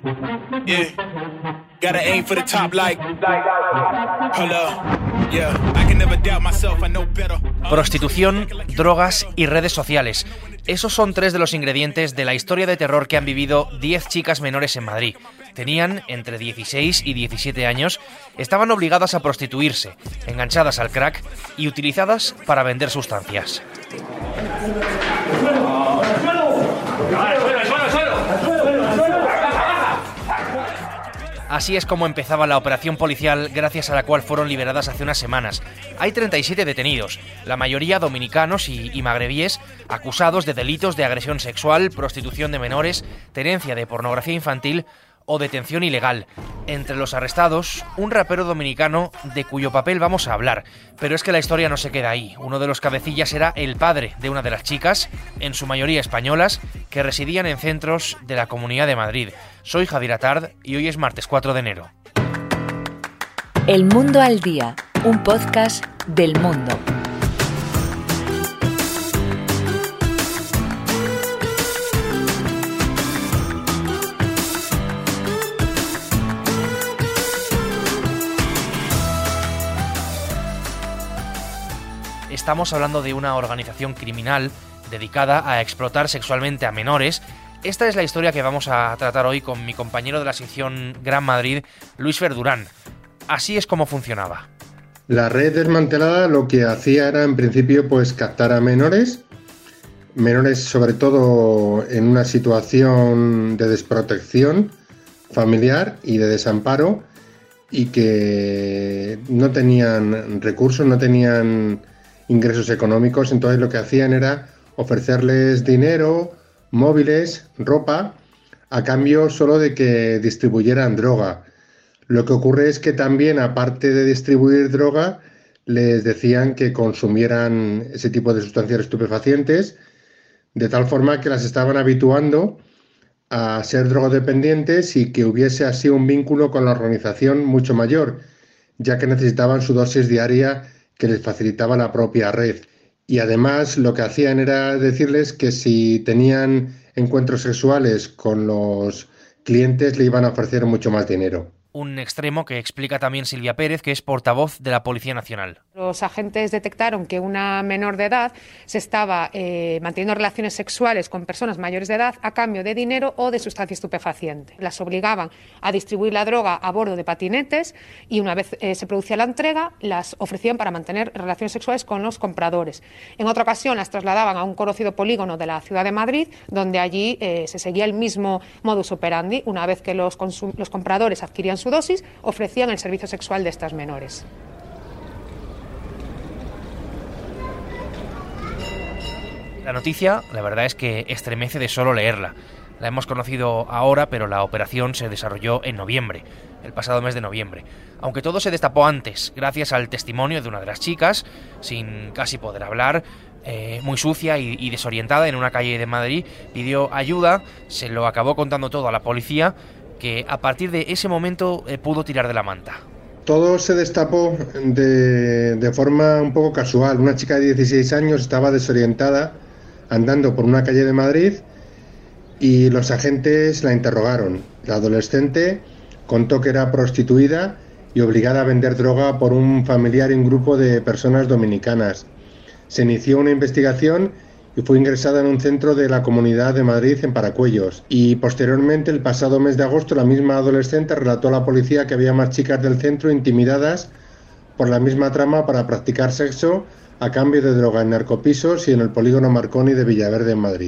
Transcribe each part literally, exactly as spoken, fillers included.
Yeah, gotta aim for the top like, hello, yeah, I can never doubt myself, I know better. Prostitución, drogas y redes sociales. Esos son tres de los ingredientes de la historia de terror que han vivido diez chicas menores en Madrid. Tenían entre dieciséis y diecisiete años, estaban obligadas a prostituirse, enganchadas al crack y utilizadas para vender sustancias. Así es como empezaba la operación policial, gracias a la cual fueron liberadas hace unas semanas. Hay treinta y siete detenidos, la mayoría dominicanos y, y magrebíes, acusados de delitos de agresión sexual, prostitución de menores, tenencia de pornografía infantil o detención ilegal. Entre los arrestados, un rapero dominicano de cuyo papel vamos a hablar. Pero es que la historia no se queda ahí. Uno de los cabecillas era el padre de una de las chicas, en su mayoría españolas, que residían en centros de la Comunidad de Madrid. Soy Javier Atard y hoy es martes cuatro de enero. El Mundo al Día, un podcast del Mundo. Estamos hablando de una organización criminal dedicada a explotar sexualmente a menores. Esta es la historia que vamos a tratar hoy con mi compañero de la sección Gran Madrid, Luis Verdurán. Así es como funcionaba. La red desmantelada lo que hacía era, en principio, pues captar a menores, menores sobre todo en una situación de desprotección familiar y de desamparo, y que no tenían recursos, no tenían ingresos económicos. Entonces lo que hacían era ofrecerles dinero, móviles, ropa, a cambio solo de que distribuyeran droga. Lo que ocurre es que también, aparte de distribuir droga, les decían que consumieran ese tipo de sustancias estupefacientes, de tal forma que las estaban habituando a ser drogodependientes y que hubiese así un vínculo con la organización mucho mayor, ya que necesitaban su dosis diaria que les facilitaba la propia red. Y además lo que hacían era decirles que si tenían encuentros sexuales con los clientes le iban a ofrecer mucho más dinero. Un extremo que explica también Silvia Pérez, que es portavoz de la Policía Nacional. Los agentes detectaron que una menor de edad se estaba eh, manteniendo relaciones sexuales con personas mayores de edad a cambio de dinero o de sustancia estupefaciente. Las obligaban a distribuir la droga a bordo de patinetes y una vez eh, se producía la entrega, las ofrecían para mantener relaciones sexuales con los compradores. En otra ocasión las trasladaban a un conocido polígono de la ciudad de Madrid, donde allí eh, se seguía el mismo modus operandi. Una vez que los, consum- los compradores adquirían su dosis, ofrecían el servicio sexual de estas menores. La noticia, la verdad es que estremece de solo leerla. La hemos conocido ahora, pero la operación se desarrolló en noviembre, el pasado mes de noviembre. Aunque todo se destapó antes, gracias al testimonio de una de las chicas, sin casi poder hablar, eh, muy sucia y, y desorientada en una calle de Madrid, pidió ayuda, se lo acabó contando todo a la policía, que a partir de ese momento eh, pudo tirar de la manta. Todo se destapó de, de forma un poco casual. Una chica de dieciséis años estaba desorientada andando por una calle de Madrid y los agentes la interrogaron. La adolescente contó que era prostituida y obligada a vender droga por un familiar y un grupo de personas dominicanas. Se inició una investigación y fue ingresada en un centro de la Comunidad de Madrid en Paracuellos. Y posteriormente, el pasado mes de agosto, la misma adolescente relató a la policía que había más chicas del centro intimidadas por la misma trama para practicar sexo a cambio de droga en narcopisos y en el polígono Marconi de Villaverde en Madrid.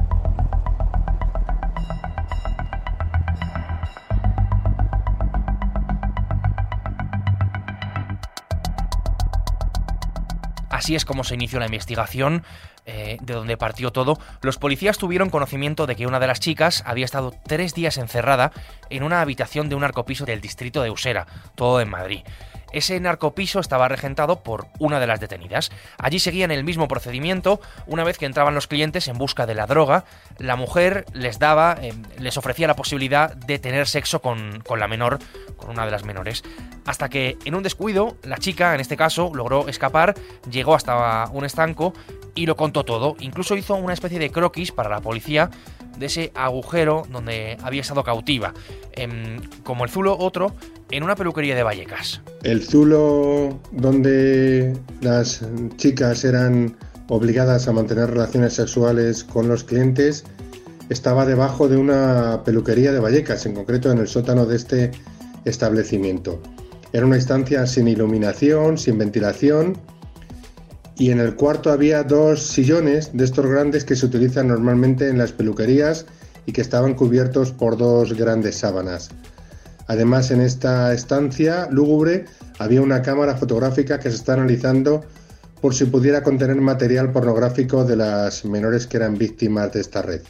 Así es como se inició la investigación, eh, de donde partió todo. Los policías tuvieron conocimiento de que una de las chicas había estado tres días encerrada en una habitación de un narcopiso del distrito de Usera, todo en Madrid. Ese narcopiso estaba regentado por una de las detenidas. Allí seguían el mismo procedimiento. Una vez que entraban los clientes en busca de la droga, la mujer les daba, eh, les ofrecía la posibilidad de tener sexo con, con la menor, con una de las menores. Hasta que, en un descuido, la chica, en este caso, logró escapar, llegó hasta un estanco y lo contó todo. Incluso hizo una especie de croquis para la policía de ese agujero donde había estado cautiva. Eh, como el zulo, otro, en una peluquería de Vallecas. El zulo donde las chicas eran obligadas a mantener relaciones sexuales con los clientes estaba debajo de una peluquería de Vallecas, en concreto en el sótano de este establecimiento. Era una instancia sin iluminación, sin ventilación, y en el cuarto había dos sillones de estos grandes que se utilizan normalmente en las peluquerías y que estaban cubiertos por dos grandes sábanas. Además, en esta estancia lúgubre había una cámara fotográfica que se está analizando por si pudiera contener material pornográfico de las menores que eran víctimas de esta red.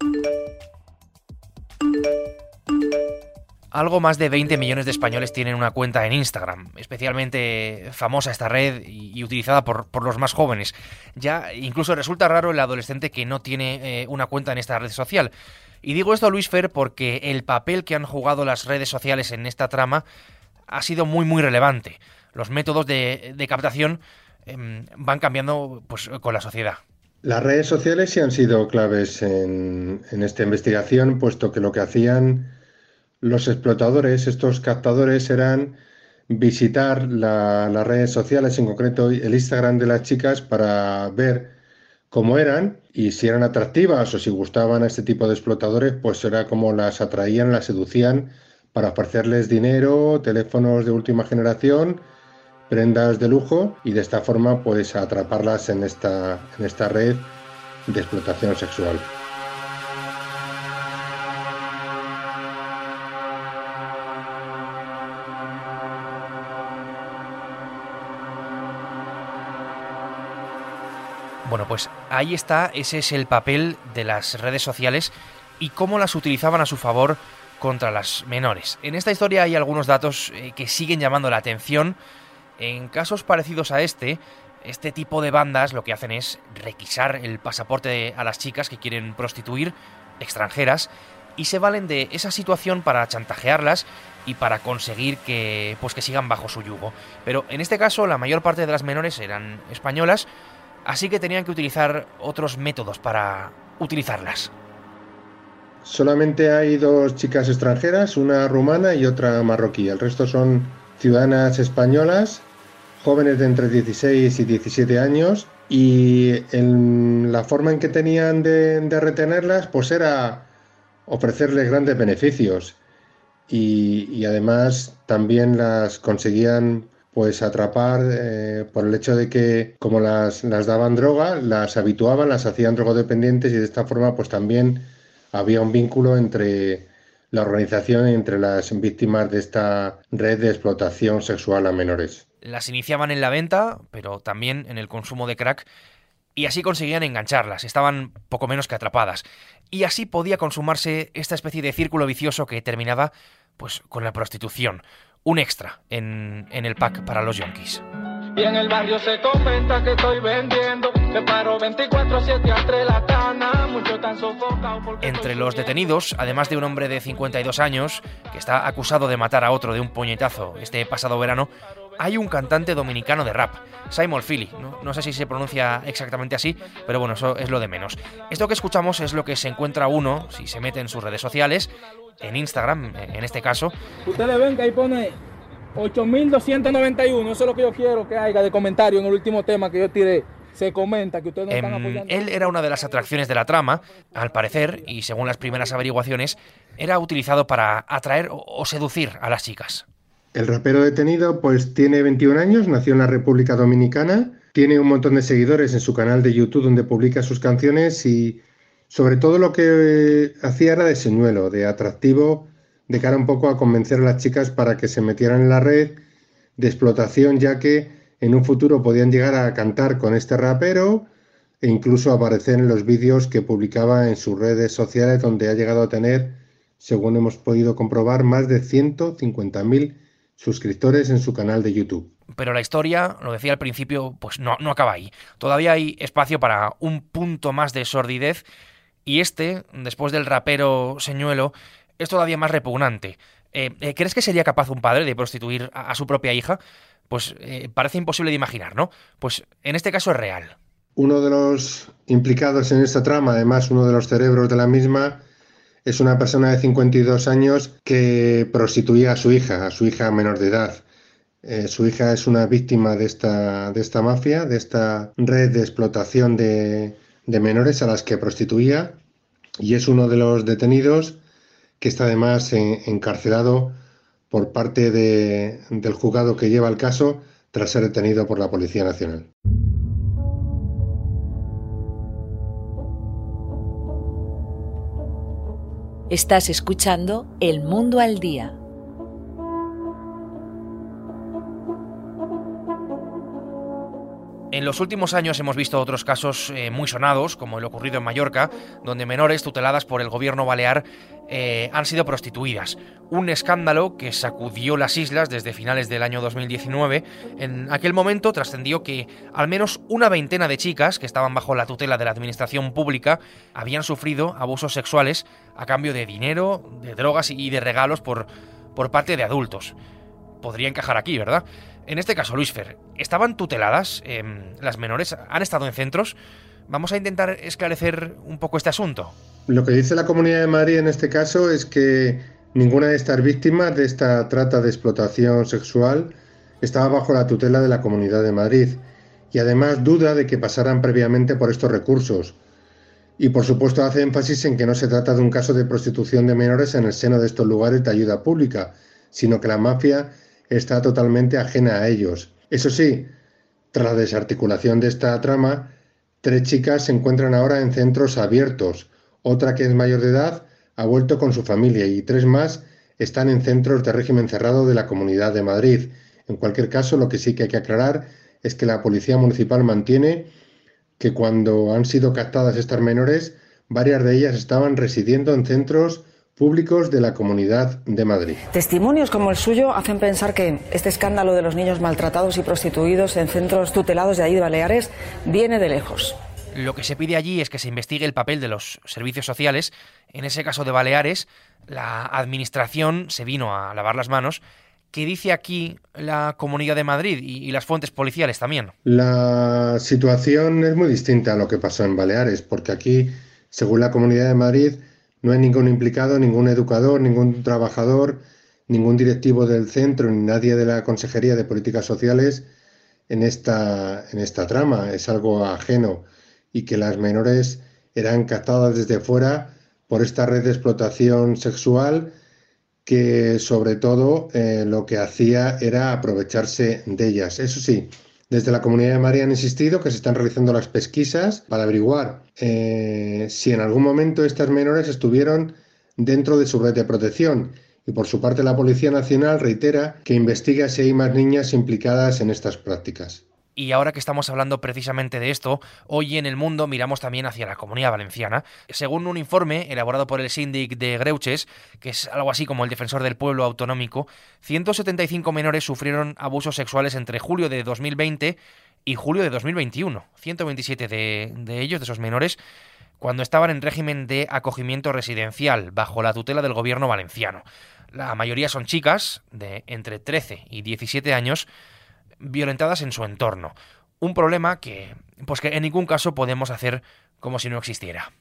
Algo más de veinte millones de españoles tienen una cuenta en Instagram, especialmente famosa esta red y, y utilizada por, por los más jóvenes. Ya incluso resulta raro el adolescente que no tiene eh, una cuenta en esta red social. Y digo esto, Luis Fer, porque el papel que han jugado las redes sociales en esta trama ha sido muy muy relevante. Los métodos de, de captación eh, van cambiando pues, con la sociedad. Las redes sociales sí han sido claves en, en esta investigación, puesto que lo que hacían los explotadores, estos captadores, eran visitar la, las redes sociales, en concreto el Instagram de las chicas, para ver cómo eran y si eran atractivas o si gustaban a este tipo de explotadores, pues era como las atraían, las seducían para ofrecerles dinero, teléfonos de última generación, prendas de lujo, y de esta forma pues atraparlas en esta, en esta red de explotación sexual. Bueno, pues ahí está, ese es el papel de las redes sociales y cómo las utilizaban a su favor contra las menores. En esta historia hay algunos datos eh, que siguen llamando la atención. En casos parecidos a este, este tipo de bandas lo que hacen es requisar el pasaporte a las chicas que quieren prostituir, extranjeras, y se valen de esa situación para chantajearlas y para conseguir que, pues, que sigan bajo su yugo. Pero en este caso la mayor parte de las menores eran españolas, así que tenían que utilizar otros métodos para utilizarlas. Solamente hay dos chicas extranjeras, una rumana y otra marroquí. El resto son ciudadanas españolas, jóvenes de entre dieciséis y diecisiete años, y en la forma en que tenían de, de retenerlas pues era ofrecerles grandes beneficios, y, y además también las conseguían pues atrapar eh, por el hecho de que, como las, las daban droga, las habituaban, las hacían drogodependientes, y de esta forma pues también había un vínculo entre la organización y entre las víctimas de esta red de explotación sexual a menores. Las iniciaban en la venta, pero también en el consumo de crack, y así conseguían engancharlas, estaban poco menos que atrapadas. Y así podía consumarse esta especie de círculo vicioso que terminaba pues con la prostitución. Un extra en, en el pack para los yonkis. Y en el barrio se comenta que estoy vendiendo, que paro veinticuatro siete entre la cana, mucho tan sofocado porque... Entre los detenidos, además de un hombre de cincuenta y dos años, que está acusado de matar a otro de un puñetazo este pasado verano, hay un cantante dominicano de rap, Simon Philly. No, no sé si se pronuncia exactamente así, pero bueno, eso es lo de menos. Esto que escuchamos es lo que se encuentra uno si se mete en sus redes sociales, en Instagram, en este caso. Ustedes ven que ahí pone ocho mil doscientos noventa y uno, eso es lo que yo quiero que haya de comentario en el último tema que yo tiré. Se comenta que ustedes no están apoyando. Él era una de las atracciones de la trama, al parecer, y según las primeras averiguaciones, era utilizado para atraer o seducir a las chicas. El rapero detenido pues tiene veintiún años, nació en la República Dominicana, tiene un montón de seguidores en su canal de YouTube donde publica sus canciones, y sobre todo lo que hacía era de señuelo, de atractivo, de cara un poco a convencer a las chicas para que se metieran en la red de explotación, ya que en un futuro podían llegar a cantar con este rapero e incluso aparecer en los vídeos que publicaba en sus redes sociales, donde ha llegado a tener, según hemos podido comprobar, más de ciento cincuenta mil suscriptores en su canal de YouTube. Pero la historia, lo decía al principio, pues no, no acaba ahí. Todavía hay espacio para un punto más de sordidez y este, después del rapero Señuelo, es todavía más repugnante. Eh, ¿Crees que sería capaz un padre de prostituir a, a su propia hija? Pues eh, parece imposible de imaginar, ¿no? Pues en este caso es real. Uno de los implicados en esta trama, además uno de los cerebros de la misma, es una persona de cincuenta y dos años que prostituía a su hija, a su hija menor de edad. Eh, su hija es una víctima de esta, de esta mafia, de esta red de explotación de, de menores a las que prostituía, y es uno de los detenidos que está además en, encarcelado por parte de, del juzgado que lleva el caso tras ser detenido por la Policía Nacional. Estás escuchando El Mundo al Día. En los últimos años hemos visto otros casos eh, muy sonados, como el ocurrido en Mallorca, donde menores tuteladas por el gobierno balear eh, han sido prostituidas. Un escándalo que sacudió las islas desde finales del año dos mil diecinueve. En aquel momento trascendió que al menos una veintena de chicas que estaban bajo la tutela de la administración pública habían sufrido abusos sexuales a cambio de dinero, de drogas y de regalos por, por parte de adultos. Podría encajar aquí, ¿verdad? En este caso, Luisfer, ¿estaban tuteladas? Eh, ¿Las menores han estado en centros? Vamos a intentar esclarecer un poco este asunto. Lo que dice la Comunidad de Madrid en este caso es que ninguna de estas víctimas de esta trata de explotación sexual estaba bajo la tutela de la Comunidad de Madrid y además duda de que pasaran previamente por estos recursos. Y por supuesto hace énfasis en que no se trata de un caso de prostitución de menores en el seno de estos lugares de ayuda pública, sino que la mafia está totalmente ajena a ellos. Eso sí, tras la desarticulación de esta trama, tres chicas se encuentran ahora en centros abiertos, otra que es mayor de edad ha vuelto con su familia y tres más están en centros de régimen cerrado de la Comunidad de Madrid. En cualquier caso, lo que sí que hay que aclarar es que la Policía Municipal mantiene que cuando han sido captadas estas menores, varias de ellas estaban residiendo en centros públicos de la Comunidad de Madrid. Testimonios como el suyo hacen pensar que este escándalo de los niños maltratados y prostituidos en centros tutelados de allí de Baleares viene de lejos. Lo que se pide allí es que se investigue el papel de los servicios sociales. En ese caso de Baleares, la administración se vino a lavar las manos. ¿Qué dice aquí la Comunidad de Madrid y, y las fuentes policiales también? La situación es muy distinta a lo que pasó en Baleares, porque aquí, según la Comunidad de Madrid, no hay ningún implicado, ningún educador, ningún trabajador, ningún directivo del centro, ni nadie de la Consejería de Políticas Sociales en esta, en esta trama. Es algo ajeno y que las menores eran captadas desde fuera por esta red de explotación sexual que sobre todo eh, lo que hacía era aprovecharse de ellas. Eso sí, desde la Comunidad de Madrid han insistido que se están realizando las pesquisas para averiguar eh, si en algún momento estas menores estuvieron dentro de su red de protección. Y por su parte la Policía Nacional reitera que investiga si hay más niñas implicadas en estas prácticas. Y ahora que estamos hablando precisamente de esto, hoy en El Mundo miramos también hacia la Comunidad Valenciana. Según un informe elaborado por el síndic de Greuches, que es algo así como el defensor del pueblo autonómico, ciento setenta y cinco menores sufrieron abusos sexuales entre julio de dos mil veinte y julio de dos mil veintiuno. ciento veintisiete de, de ellos, de esos menores, cuando estaban en régimen de acogimiento residencial, bajo la tutela del gobierno valenciano. La mayoría son chicas de entre trece y diecisiete años, violentadas en su entorno. Un problema que, pues que en ningún caso podemos hacer como si no existiera.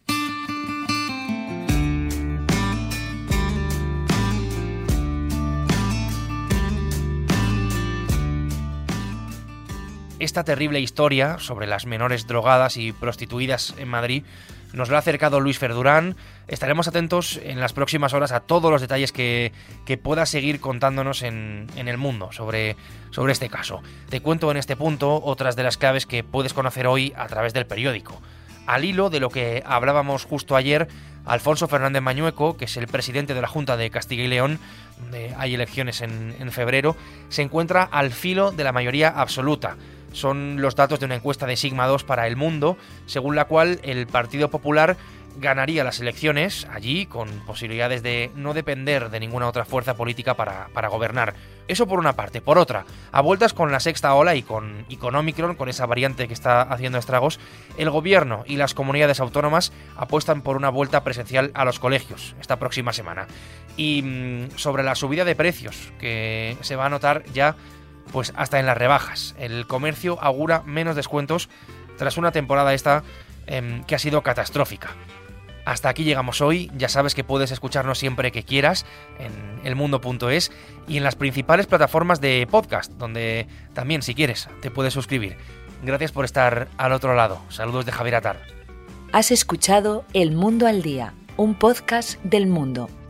Esta terrible historia sobre las menores drogadas y prostituidas en Madrid nos lo ha acercado Luisfer Durán. Estaremos atentos en las próximas horas a todos los detalles que, que pueda seguir contándonos en, en El Mundo sobre, sobre este caso. Te cuento en este punto otras de las claves que puedes conocer hoy a través del periódico. Al hilo de lo que hablábamos justo ayer, Alfonso Fernández Mañueco, que es el presidente de la Junta de Castilla y León, donde hay elecciones en, en febrero, se encuentra al filo de la mayoría absoluta. Son los datos de una encuesta de Sigma dos para El Mundo, según la cual el Partido Popular ganaría las elecciones allí con posibilidades de no depender de ninguna otra fuerza política para, para gobernar. Eso por una parte. Por otra, a vueltas con la sexta ola y con, y con Omicron, con esa variante que está haciendo estragos, el gobierno y las comunidades autónomas apuestan por una vuelta presencial a los colegios esta próxima semana. Y mmm, sobre la subida de precios, que se va a notar ya pues hasta en las rebajas. El comercio augura menos descuentos tras una temporada esta eh, que ha sido catastrófica. Hasta aquí llegamos hoy. Ya sabes que puedes escucharnos siempre que quieras en elmundo punto es y en las principales plataformas de podcast, donde también, si quieres, te puedes suscribir. Gracias por estar al otro lado. Saludos de Javier Atar. Has escuchado El Mundo al Día, un podcast del Mundo.